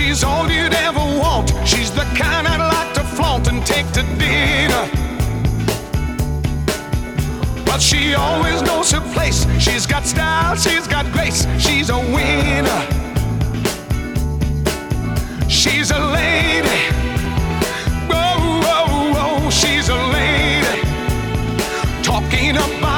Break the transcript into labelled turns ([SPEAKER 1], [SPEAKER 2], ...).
[SPEAKER 1] She's all you'd ever want. She's the kind I'd like to flaunt and take to dinner. But she always knows her place. She's got style, she's got grace. She's a winner. She's a lady. Oh, oh, oh, she's a lady. Talking about